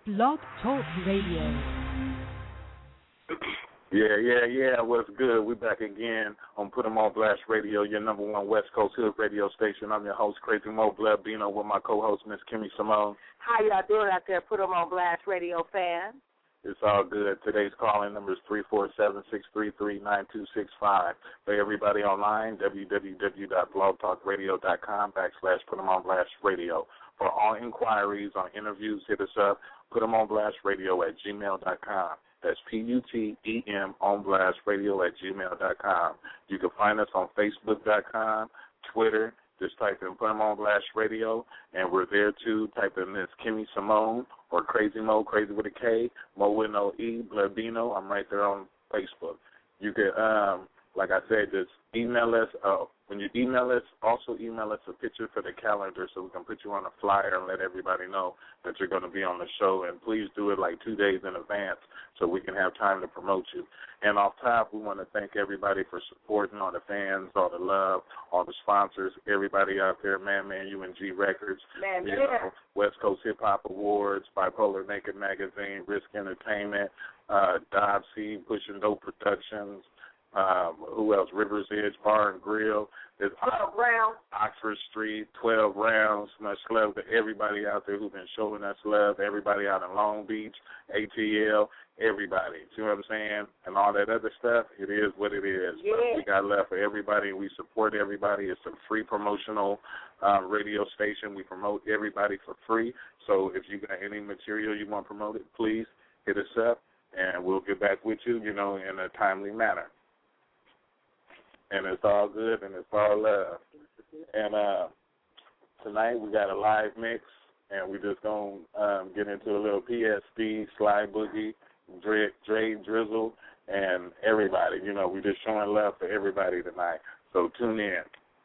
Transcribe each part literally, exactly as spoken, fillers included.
Blog Talk Radio. Yeah, yeah, yeah. What's good? We back again on Put 'em on Blast Radio, your number one West Coast Hood radio station. I'm your host, Crazy Mo Blabino, with my co-host, Miss Kimmy Simone. How y'all doing out there, Put 'em on Blast Radio fans? It's all good. Today's calling number is three four seven, six three three, nine two six five. For everybody online, www.blogtalkradio.com backslash Put 'em on Blast Radio. For all inquiries on interviews, hit us up, Put 'em on Blast Radio at gmail dot com. That's P U T E M on Blast Radio at gmail dot com. You can find us on Facebook dot com, Twitter. Just type in Put 'em on Blast Radio, and we're there too. Type in Miss Kimmy Simone or Crazy Mo, Crazy with a K, Mo with no E, Blabino. I'm right there on Facebook. You can, um, like I said, just email us. Uh, when you email us, also email us a picture for the calendar so we can put you on a flyer and let everybody know that you're going to be on the show. And please do it like two days in advance so we can have time to promote you. And off top, we want to thank everybody for supporting, all the fans, all the love, all the sponsors, everybody out there, Man Man U N G Records, Man, you yeah. know, West Coast Hip Hop Awards, Bipolar Naked Magazine, Risk Entertainment, uh, Dobsy, Pushing Dope Productions, um, who else? Rivers Edge Bar and Grill. There's twelve rounds. Oxford Street, twelve rounds. Much love to everybody out there who's been showing us love, everybody out in Long Beach, A T L, everybody. See what I'm saying? And all that other stuff, it is what it is. Yeah. But we got love for everybody, and we support everybody. It's a free promotional uh, radio station. We promote everybody for free. So if you got any material you want promoted, please hit us up, and we'll get back with you, you know, in a timely manner. And it's all good, and it's all love. And uh, tonight we got a live mix, and we're just going to um, get into a little P S D, Sly Boogie, Dre, Dre Drizzle, and everybody. You know, we're just showing love for everybody tonight. So tune in.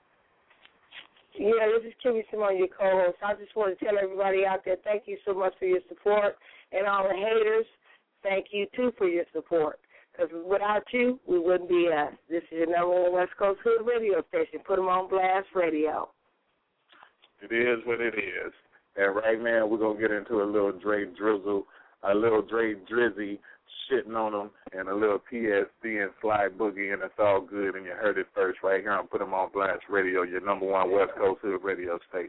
Yeah, this is Kimmy Simone, your co-host. I just want to tell everybody out there, thank you so much for your support. And all the haters, thank you, too, for your support. Because without you, we wouldn't be us. This is your number one West Coast Hood radio station. Put 'em on Blast Radio. It is what it is. And right now, we're going to get into a little Dre Drizzle, a little Dre Drizzy shitting on them, and a little P S D and Sly Boogie, and it's all good. And you heard it first right here on Put 'em on Blast Radio, your number one West Coast Hood radio station.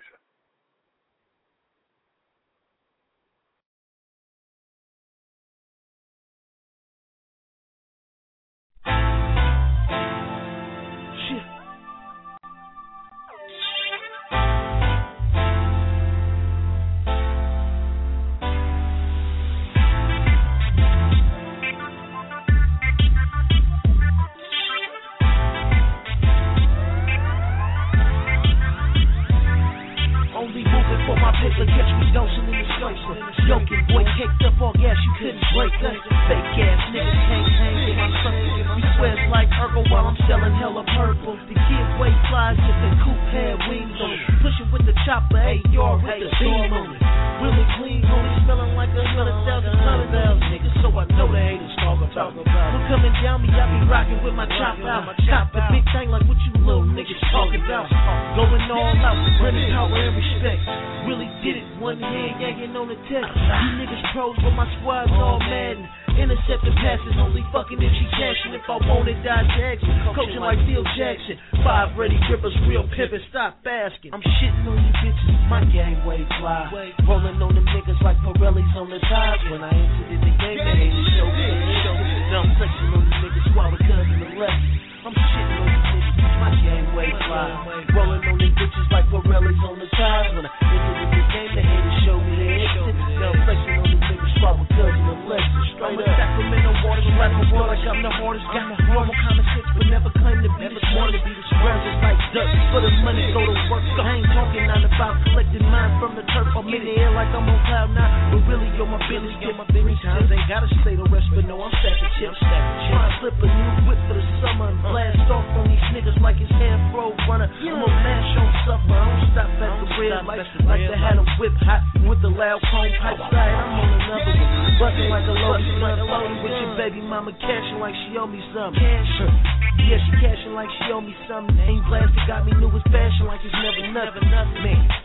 I'm shitting on you bitches, my game way fly. Rolling on them niggas like Pirellis on the ties. When I entered in the game, they hated show me. Now I'm flexing on you niggas while the cousin the left. I'm shitting on you niggas, my game way fly. Rolling on them bitches like Pirellis on the ties. When I entered in the game, they hated show me. Now I'm flexing on you niggas while the cousin the left. Straight up. Sacramento waters, rapping war like I'm the hardest. Got normal common sense, but never claim to be the smartest. Round just like ducks, for the money go to work. I ain't talking not about collecting mine from the turf. I'm in the air like I'm on cloud nine, but really you're my business. Get my business times ain't gotta stay the rest, but no, I'm stacking chips. Try to flip a new whip for the summer and blast off on these niggas like it's Afro runner. I'm a mash on suffer. I don't stop at the red light like they had a whip hot with the loud chrome pipe side. I'm on another one, busting like a loaded slug, loaded with your baby mama cashing like she owe me something. Yeah, she cashing like she owe me something. Ain't blasted, got me new as fashion like it's never nothing. Man,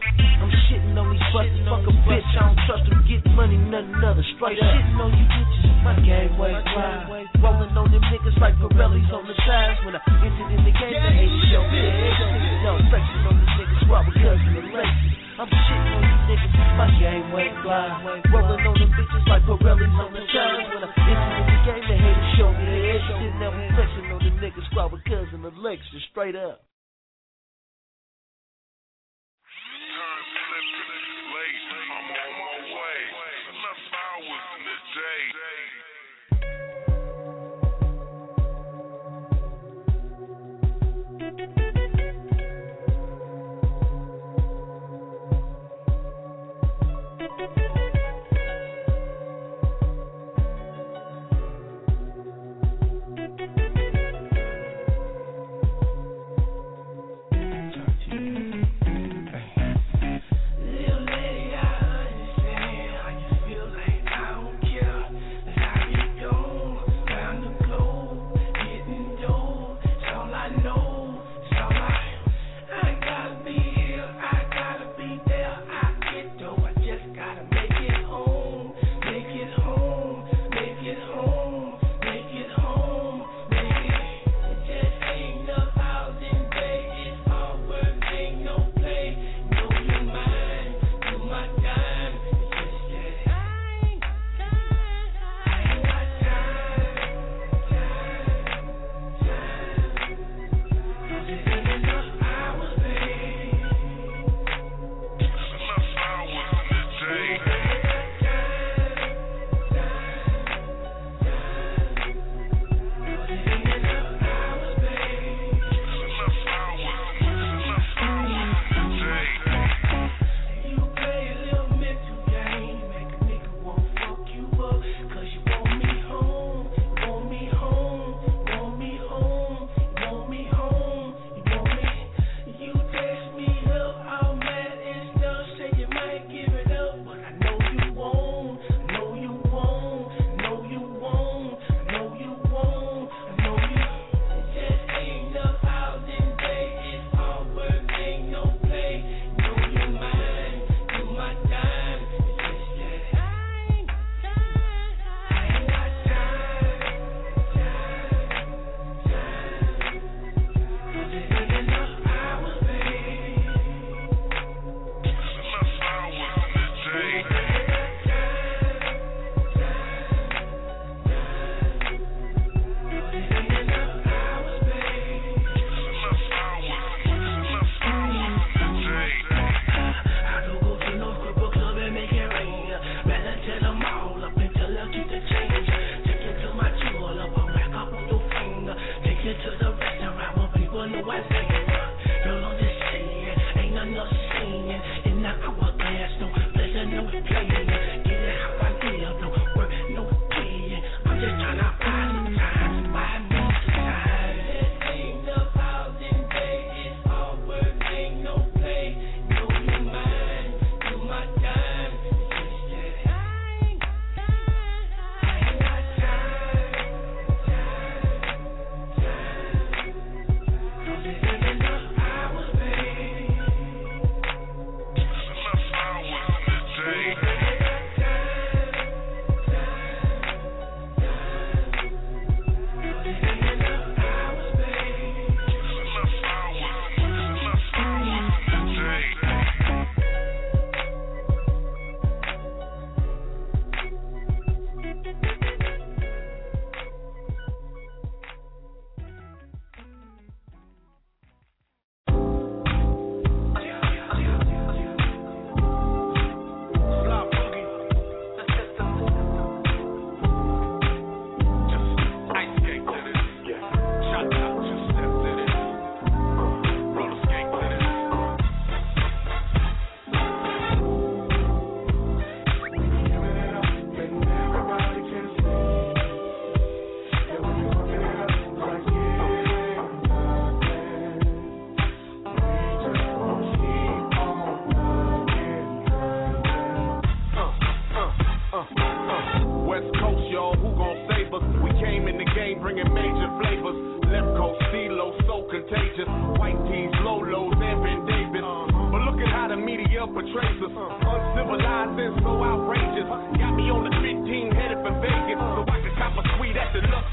I'm shitting on these fuckers, fuck a bitch, I don't trust them, get money, nothing other, straight up. I'm shitting on you bitches, my game way fly. Rolling on them niggas like Pirellis on the sides. When I entered in the game, they hated show me. No flexing on these niggas, while we cousin and lazy. I'm shitting on you niggas, my game way fly. Rolling on them bitches like Pirellis on the sides. When I entered in the game, they hated show me. Sitting there flexing on them niggas, while we cousin and Lexus, straight up.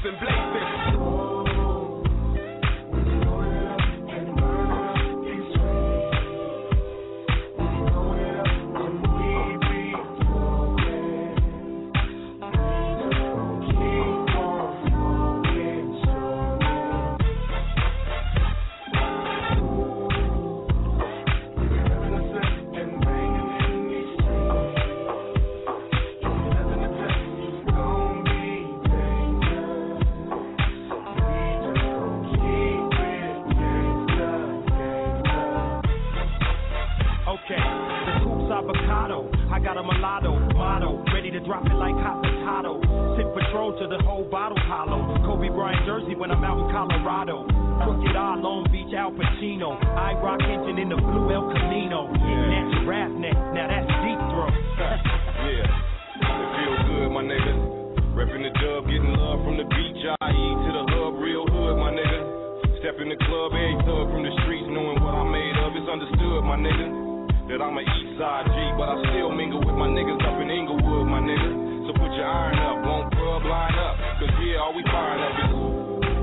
and blazing. I got a mulatto, motto, ready to drop it like hot potato. Sip Patrol to the whole bottle hollow. Kobe Bryant jersey when I'm out in Colorado. Crooked Eye, Long Beach, Al Pacino. I rock engine in the blue El Camino. Hitting at your rap neck, now that's deep throat. Yeah, it feel good, my nigga. Reppin' the dub, getting love from the beach, I E to the hub, real hood, my nigga. Step in the club, every thug from the streets, knowing what I'm made of is understood, my nigga. That I'm a east side G, but I still mingle with my niggas up in Inglewood, my nigga. So put your iron up, won't club line up, cause yeah, all we firing up is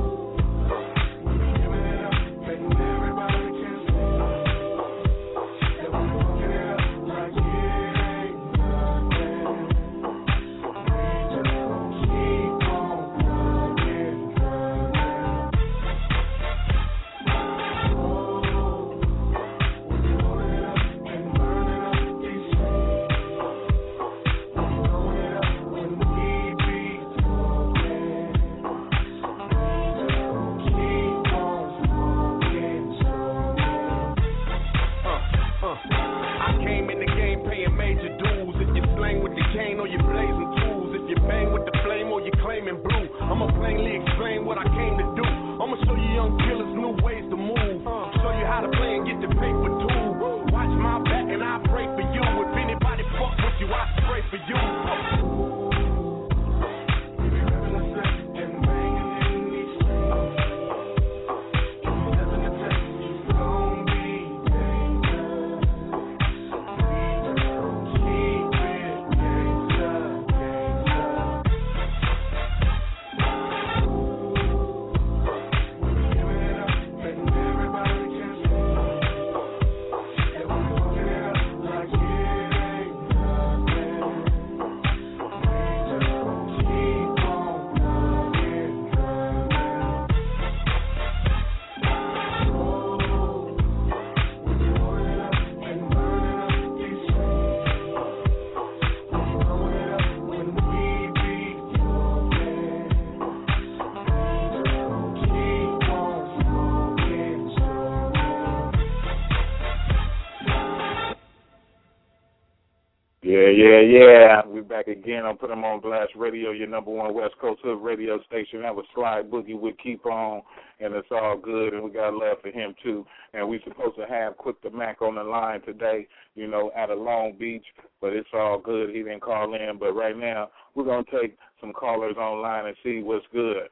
Yeah, yeah, yeah. We're back again on Put 'em on Blast Radio, your number one West Coast Hood radio station. That was Sly Boogie with Keep On, and it's all good, and we got love for him, too. And we're supposed to have Quick the Mac on the line today, you know, out of Long Beach, but it's all good. He didn't call in, but right now we're going to take some callers online and see what's good.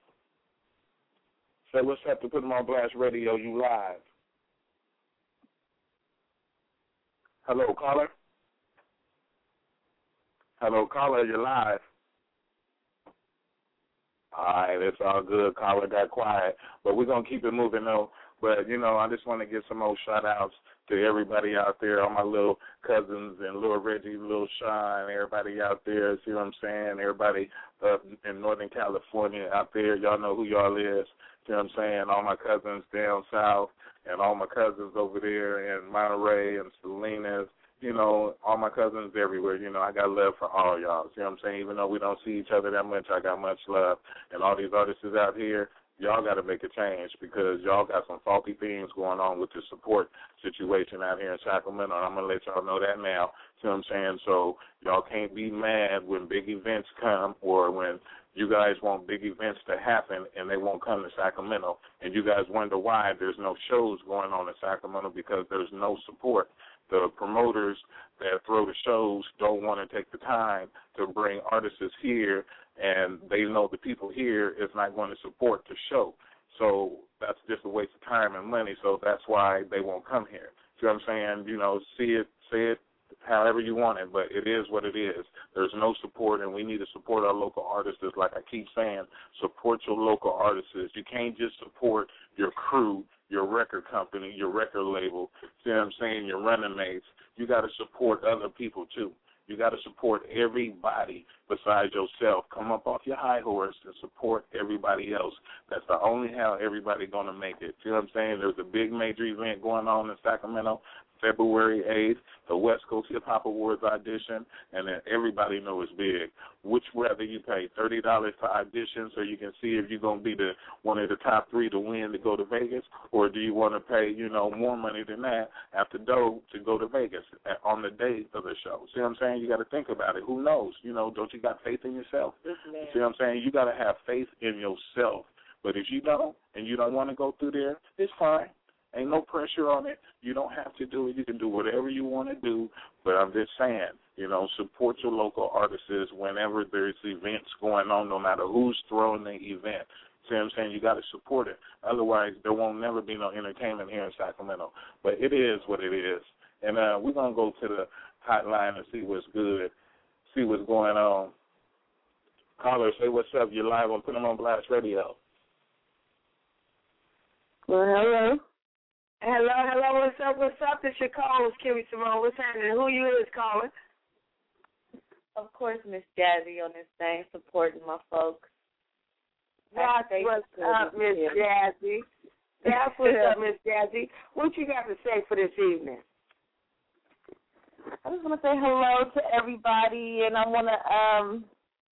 So what's up to Put 'em on Blast Radio? You live. Hello, caller. Hello, caller, you're live. All right, it's all good. Caller got quiet, but we're going to keep it moving, though. But, you know, I just want to give some more shout-outs to everybody out there, all my little cousins and little Reggie, little Sean, everybody out there, see what I'm saying? Everybody up in Northern California out there, y'all know who y'all is, see what I'm saying? All my cousins down south and all my cousins over there in Monterey and Salinas. You know, all my cousins everywhere, you know, I got love for all y'all. See what I'm saying? Even though we don't see each other that much, I got much love. And all these artists out here, y'all got to make a change because y'all got some faulty things going on with the support situation out here in Sacramento. And I'm going to let y'all know that now. See what I'm saying? So y'all can't be mad when big events come or when you guys want big events to happen and they won't come to Sacramento. And you guys wonder why there's no shows going on in Sacramento because there's no support. The promoters that throw the shows don't want to take the time to bring artists here, and they know the people here is not going to support the show. So that's just a waste of time and money, so that's why they won't come here. See what I'm saying? You know, see it, say it however you want it, but it is what it is. There's no support, and we need to support our local artists. Like I keep saying, support your local artists. You can't just support your crew, your record company, your record label, see what I'm saying, your running mates. You got to support other people, too. You got to support everybody besides yourself. Come up off your high horse and support everybody else. That's the only how everybody going to make it. See what I'm saying? There's a big major event going on in Sacramento, February eighth, the West Coast Hip Hop Awards audition, and then everybody knows it's big. Which rather you pay thirty dollars to audition so you can see if you're going to be the one of the top three to win to go to Vegas, or do you want to pay, you know, more money than that after dough to go to Vegas on the day of the show? See what I'm saying? You got to think about it. Who knows? You know, don't you got faith in yourself? See what I'm saying? You got to have faith in yourself. But if you don't and you don't want to go through there, it's fine. Ain't no pressure on it. You don't have to do it. You can do whatever you want to do. But I'm just saying, you know, support your local artists whenever there's events going on, no matter who's throwing the event. See what I'm saying? You got to support it. Otherwise, there won't never be no entertainment here in Sacramento. But it is what it is. And uh, we're going to go to the hotline and see what's good, see what's going on. Caller, say what's up. You're live on Put 'em on Blast Radio. Well, hello. Hello, hello, what's up, what's up? This your call, it's Kimmy Simone. What's happening? Who you is calling? Of course, Miss Jazzy on this thing, supporting my folks. That's what's up, Miss Jazzy. That's what's up, Miss Jazzy. What you got to say for this evening? I just want to say hello to everybody, and I want to um,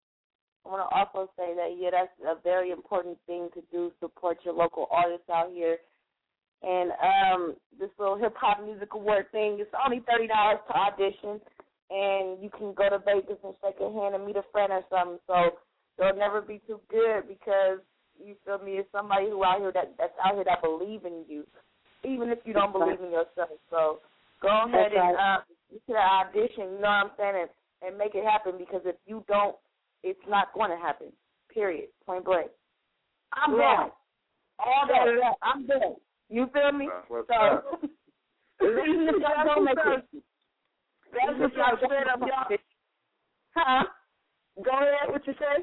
I want to also say that, yeah, that's a very important thing to do, support your local artists out here. And um, this little hip-hop music award thing, it's only thirty dollars to audition, and you can go to Vegas and shake a hand and meet a friend or something. So they'll never be too good because, you feel me, it's somebody who out here that, that's out here that believe in you, even if you don't believe in yourself. So go ahead and uh, get to that audition, you know what I'm saying, and, and make it happen, because if you don't, it's not going to happen, period, point blank. I'm done. All that, I'm done. You feel me? What's so, up? even if y'all don't make it, that's what y'all said up, y'all. Huh? Go ahead, what you say?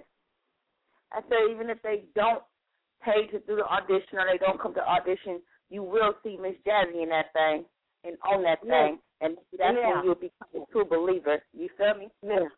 I said even if they don't pay to do the audition or they don't come to audition, you will see Miss Jazzy in that thing and on that yeah. thing, and that's yeah. when you'll become a true believer. You feel me? Yeah.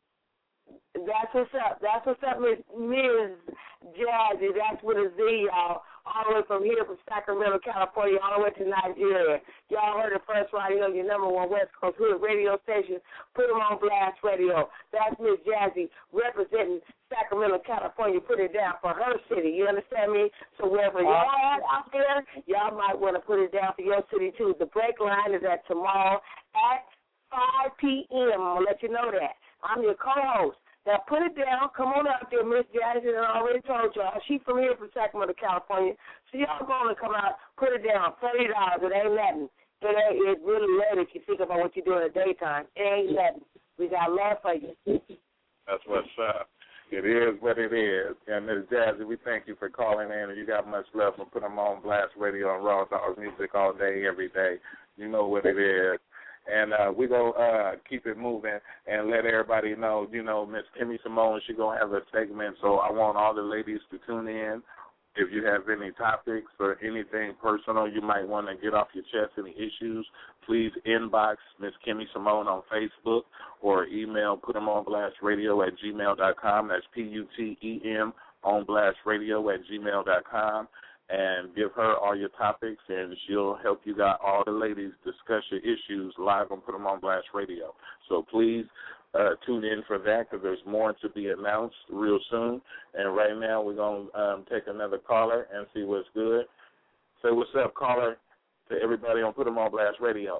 That's what's up. That's what's up, Miss Miz Jazzy. That's with a Z, y'all. All the way from here, from Sacramento, California, all the way to Nigeria. Y'all heard it first right here on your number one West Coast hood radio station. Put 'em on Blast Radio. That's Miss Jazzy representing Sacramento, California. Put it down for her city. You understand me? So wherever y'all at out there, y'all might want to put it down for your city, too. The break line is at tomorrow at five p.m. I'm going to let you know that. I'm your co-host. Now, put it down. Come on out there, Miss Jazzy. I already told y'all. She from here, from Sacramento, California. So y'all going to come out, put it down. thirty dollars. It ain't nothing. It ain't, it's really late if you think about what you do in the daytime. It ain't nothing. We got love for you. That's what's up. It is what it is. And Miz Jazzy, we thank you for calling in, and you got much love for Put 'em on Blast Radio and Raw Dog Music all day, every day. You know what it is. And uh, we're going to uh, keep it moving and let everybody know, you know, Miss Kimmy Simone, she's going to have a segment, so I want all the ladies to tune in. If you have any topics or anything personal you might want to get off your chest, any issues, please inbox Miss Kimmy Simone on Facebook or email putemonblastradio at gmail dot com. That's P U T E M on blast radio at gmail dot com. And give her all your topics, and she'll help you got all the ladies discuss your issues live on Put 'em on Blast Radio. So please uh, tune in for that, because there's more to be announced real soon. And right now we're going to um, take another caller and see what's good. Say what's up, caller, to everybody on Put 'em on Blast Radio.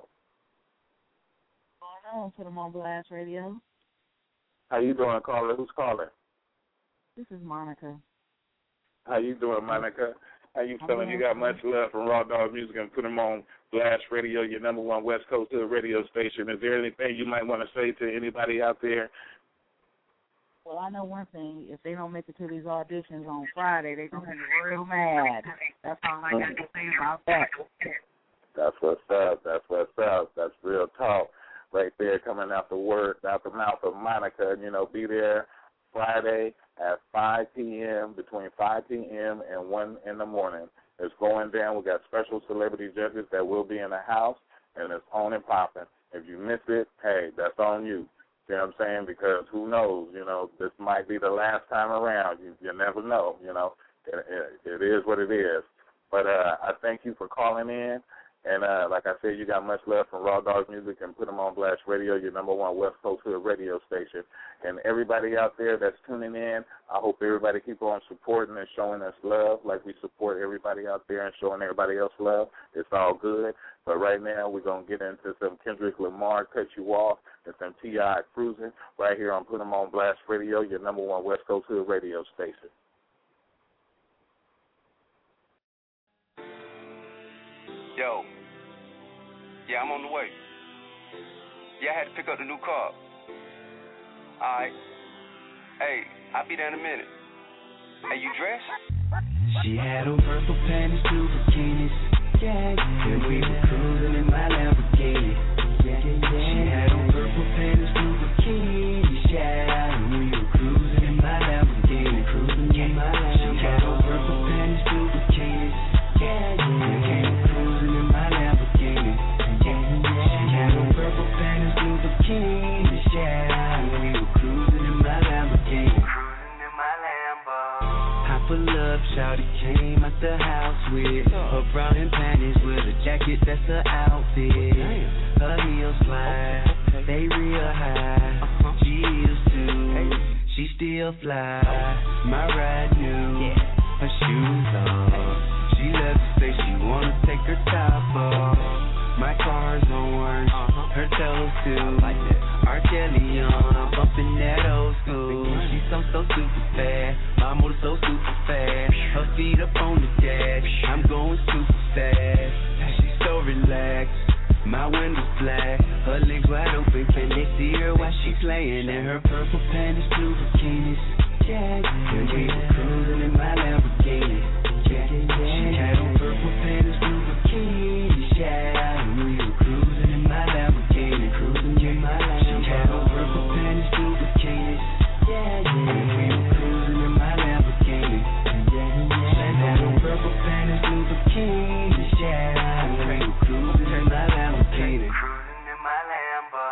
What's going on, Put 'em on Blast Radio? How you doing, caller? Who's calling? This is Monica. How you doing, Monica? How you feeling? You got much love from Raw Dog Music and Put 'em on Blast Radio, your number one West Coast radio station. Is there anything you might want to say to anybody out there? Well, I know one thing. If they don't make it to these auditions on Friday, they're going to be real mad. That's all I got to say about that. That's what's up. That's what's up. That's real talk. right there coming out the word, out the mouth of Monica. And, you know, be there Friday at five p.m., between five p.m. and one in the morning. It's going down. We got special celebrity judges that will be in the house, and it's on and popping. If you miss it, hey, that's on you. You know what I'm saying? Because who knows, you know, this might be the last time around. You, you never know, you know. It, it, it is what it is. But uh, I thank you for calling in. And uh, like I said, you got much love from Raw Dogs Music and Put 'em on Blast Radio, your number one West Coast Hood radio station. And everybody out there that's tuning in, I hope everybody keep on supporting and showing us love like we support everybody out there and showing everybody else love. It's all good. But right now we're going to get into some Kendrick Lamar, Cut You Off, and some T I Cruising right here on Put 'em on Blast Radio, your number one West Coast Hood radio station. Yo. Yeah, I'm on the way. Yeah, I had to pick up the new car. Alright. Hey, I'll be there in a minute. Hey, you dressed? She had on purple panties, blue bikinis. Yeah, yeah. And we were cruising in my Lamborghini. Yeah, yeah, yeah. She had on purple panties, blue bikinis. Yeah, and we were cruising in my Lamborghini. Cruising in my Lamborghini. She had on purple panties, blue bikinis. Yeah, yeah. And we were cruising in my Lamborghini. Purple panties, blue bikinis, yeah. And we were cruising in my Lamborghini. Cruising in my Lambo. I pull up, shawty came out the house with her bra and panties with a jacket that's her outfit. Her heels fly, they real high. She used to, she still fly. My ride new, her shoes on. She loves to say she wanna take her top off. My car's on, her toes too. R. Kelly on, bumping that old school. She's so, so super fast. My motor so super fast. Her feet up on the dash. I'm going super fast. She's so relaxed. My window's black. Her legs wide open. Can they see her while she's laying in her purple panties, blue bikinis? Yeah, yeah. And we were cruising in my Lamborghini. Yeah, yeah, yeah. She had on purple panties, blue bikinis. Yeah, and we were cruising in my Lamborghini. Cruising in my Lamborghini. She had on purple panties, blue bikinis. Yeah, yeah. And we were cruising in my Lamborghini. Yeah, yeah, yeah. She had on purple panties, blue bikinis. Yeah, and we were cruising in my Lamborghini. Cruising in my Lambo.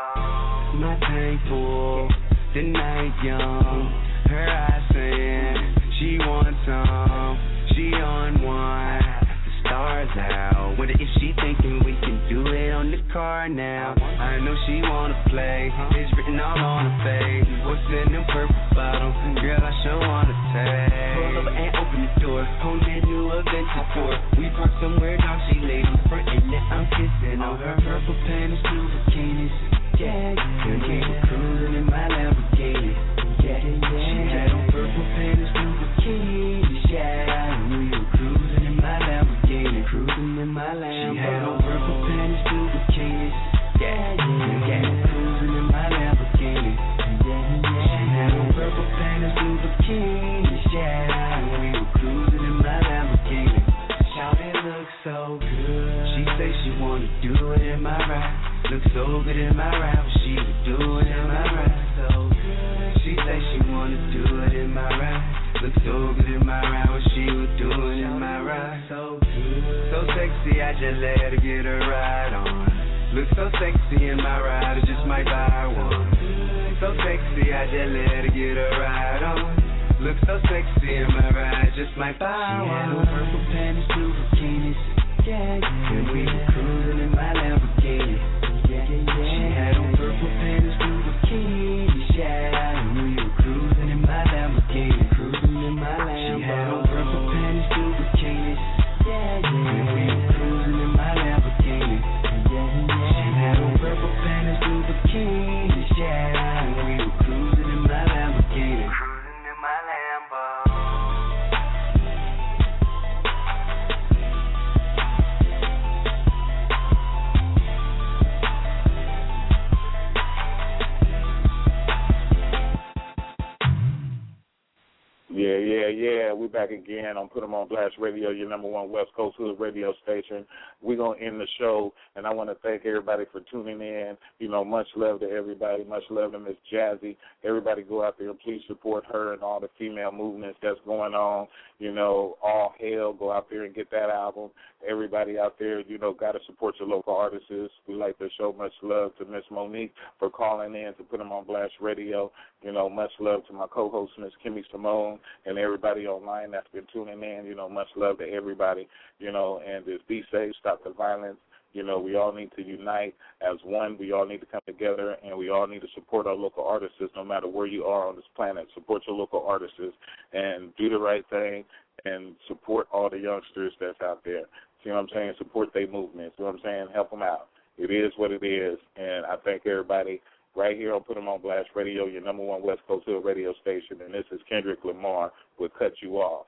My tank full, the night young. Her eyes saying she wants some, she on one. The stars out. Wonder if she thinking we can do it on the car now. I know she wanna play. It's written all on her face. What's in them purple bottles? Girl, I sure wanna take. Pull over and open the door. On that new adventure tour. We parked somewhere, dog. She laid in front and now I'm kissing on her purple panties, blue bikinis. Yeah, yeah. And we were cruising in my Lamborghini. Yeah, yeah, yeah. She had on purple panties, blue bikinis, yeah. And we were cruising in my Lamborghini, cruising in my Lamborghini. She had on purple panties, blue bikinis, yeah, yeah, yeah. Cruising in my Lamborghini, yeah, yeah. She had on purple panties, blue bikinis, yeah. And we were cruising in my Lamborghini. Shawty looks so good. She say she wanna do it in my ride. Looks so good in my ride, but she would do it in my ride. So good. She say she wanna do it in my ride. Looks so good in my ride, but she would do it in my ride. So good. So sexy, I just let her get her ride on. Looks so sexy in my ride, I just might buy one. So sexy, I just let her get her ride on. Looks so sexy in my ride, just might buy one. She had on purple panties, blue bikinis. Yeah, yeah. And we were cruising in my Lamborghini. Yeah, yeah, yeah. She had on purple panties, blue bikinis. Yeah, and we were cruising in my Lamborghini. Cruising in my Lamborghini. She had on purple panties, blue bikinis. Yeah, yeah. And we were cruising in my Lamborghini. Yeah, yeah. She had on purple panties, blue bikinis. Yeah, and we were cruising in my Lamborghini. Cruising in my Lambo. Yeah, yeah, yeah. We're back again on Put 'em on Blast Radio, your number one West Coast Hood radio station. We're going to end the show, and I want to thank everybody for tuning in. You know, much love to everybody. Much love to Miss Jazzy. Everybody go out there and please support her and all the female movements that's going on. You know, all hail. Go out there and get that album. Everybody out there, you know, got to support your local artists. We like to show much love to Miss Monique for calling in to Put 'em on Blast Radio. You know, much love to my co-host, Miss Kimmy Simone, and everybody online that's been tuning in. You know, much love to everybody, you know, and just be safe, stop the violence. You know, we all need to unite as one. We all need to come together, and we all need to support our local artists no matter where you are on this planet. Support your local artists and do the right thing and support all the youngsters that's out there. See what I'm saying? Support their movement. See what I'm saying? Help them out. It is what it is, and I thank everybody right here on Put 'em on Blast Radio, your number one West Coast Hill radio station, and this is Kendrick Lamar with Cut You Off.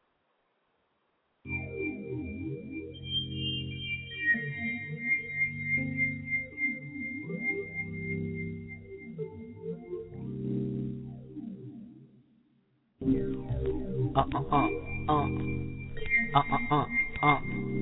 Uh uh uh uh uh uh uh uh.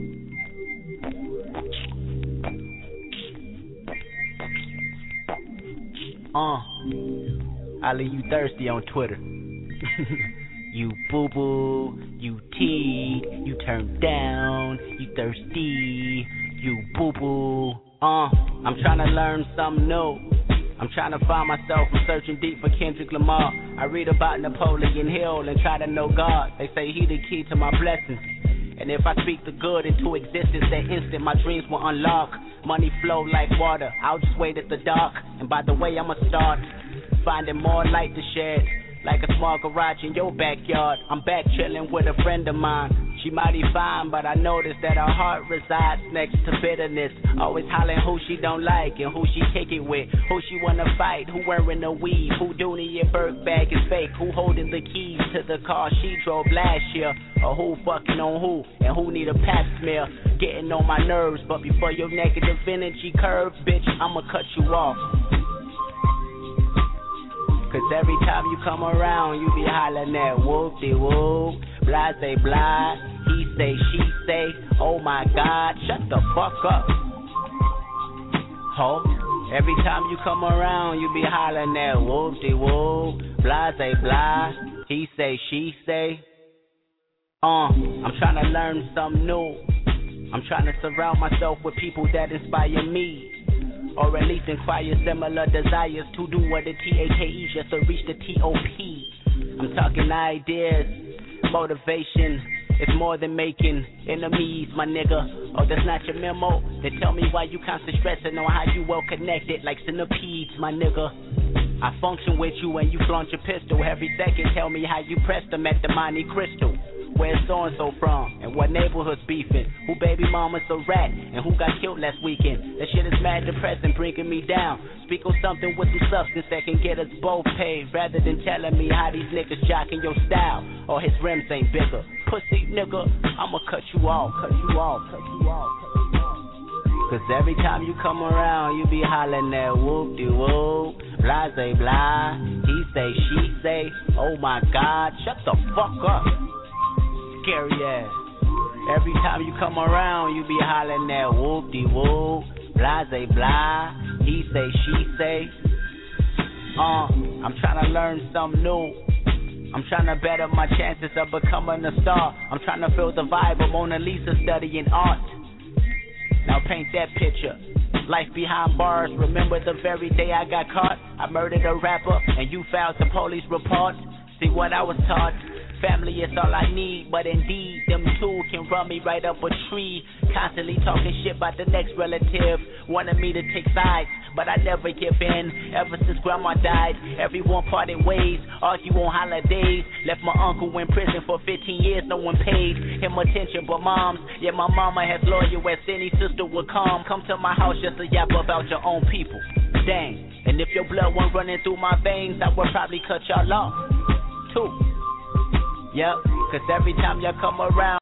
Uh, I leave you thirsty on Twitter. You boo boo, you tea, you turn down, you thirsty, you boo boo. Uh, I'm trying to learn something new. I'm trying to find myself. I'm searching deep for Kendrick Lamar. I read about Napoleon Hill and try to know God. They say he the key to my blessings. And if I speak the good into existence, that instant my dreams will unlock. Money flow like water, I'll just wait at the dock. And by the way, I'ma start finding more light to shed. Like a small garage in your backyard. I'm back chilling with a friend of mine. She mighty fine, but I noticed that her heart resides next to bitterness. Always hollering who she don't like and who she kick it with. Who she wanna fight, who wearing the weave. Who Dooney and Burke bag is fake. Who holding the keys to the car she drove last year. Or who fucking on who, and who need a pap smear. Getting on my nerves, but before your negative energy curves, bitch, I'ma cut you off. Cause every time you come around, you be hollering at whoop-de-whoop, blase-blah, he say, she say, oh my God, shut the fuck up. Ho, every time you come around, you be hollering at whoop-de-whoop, blase-blah, he say, she say. Uh, I'm trying to learn something new. I'm trying to surround myself with people that inspire me. Or at least inquire similar desires to do what the T A K E just to reach the T O P. I'm talking ideas, motivation. It's more than making enemies, my nigga. Oh, that's not your memo? Then tell me why you constantly stressing on how you well connected like centipedes, my nigga. I function with you and you flaunt your pistol. Every second tell me how you pressed them at the Monte Crystal. Where's so-and-so from? And what neighborhood's beefing? Who baby mama's a rat? And who got killed last weekend? That shit is mad depressing, bringing me down. Speak on something with some substance that can get us both paid, rather than telling me how these niggas jocking your style. Or his rims ain't bigger. Pussy nigga, I'ma cut you off, cut you off, cut you off, cut you off. Cause every time you come around, you be hollering at whoop-de-whoop, blase-blah, he say, she say, oh my God, shut the fuck up. Scary ass. Every time you come around, you be hollering at whoop-de-whoop, blase-blah, he say, she say. Uh, I'm trying to learn something new. I'm trying to better my chances of becoming a star. I'm trying to feel the vibe of Mona Lisa studying art. Now paint that picture. Life behind bars. Remember the very day I got caught? I murdered a rapper and you filed the police report. See what I was taught? Family is all I need, but indeed, them two can run me right up a tree. Constantly talking shit about the next relative, wanted me to take sides, but I never give in. Ever since grandma died, everyone parted ways, argue on holidays. Left my uncle in prison for fifteen years, no one paid him attention but moms. Yeah, my mama has lawyer as any sister would come. Come to my house just to yap about your own people. Dang, and if your blood wasn't running through my veins, I would probably cut y'all off, too. Yep, cause every time y'all come around,